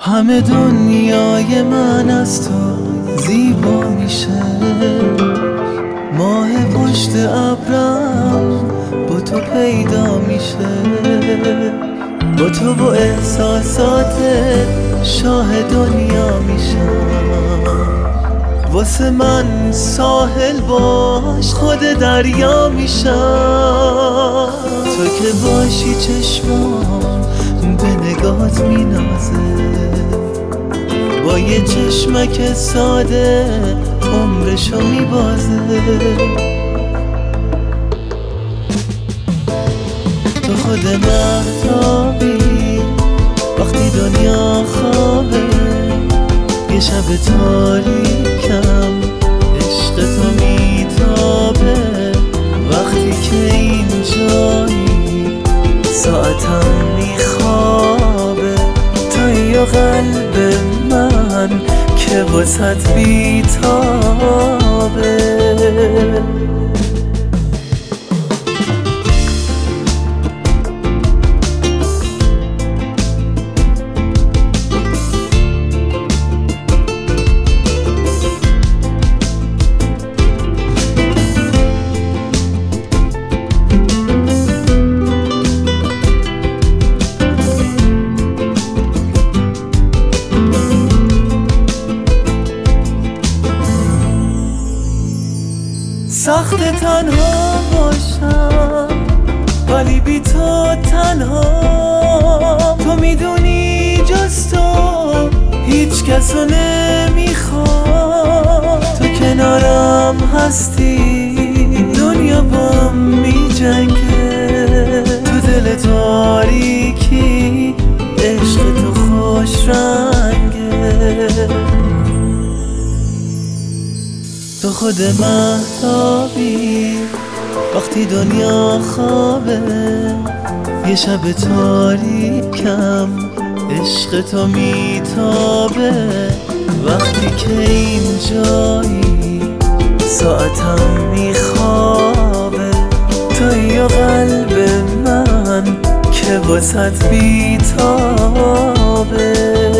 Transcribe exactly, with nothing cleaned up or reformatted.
همه دنیای من از تو زیبا میشه، ماه پشت ابرم با تو پیدا میشه، با تو و احساسات شاه دنیا میشم. واسه من ساحل باش خود دریا میشم. تو که باشی چشمام به نگات مینازه، با یه چشمک ساده عمرشو میبازه. تو خود مهتابی وقتی دنیا خوابه، یه شب تاریکم عشق تو میتابه. وقتی که اینجایی ساعتم میخوابه، توی و قلب من که واسط بیتابه. سخت تنها باشم ولی بی تو تنها. تو میدونی جز تو هیچ کس رو نمیخوام. تو کنارم هستی دنیا بام میجنگه. تو دل تاریکی عشق تو خوش رنگه. تو خود مهتابی وقتی دنیا خوابه، یه شب تاریکم عشق تو میتابه. وقتی که اینجایی ساعتم میخوابه، توی و قلب من که واسط بیتابه.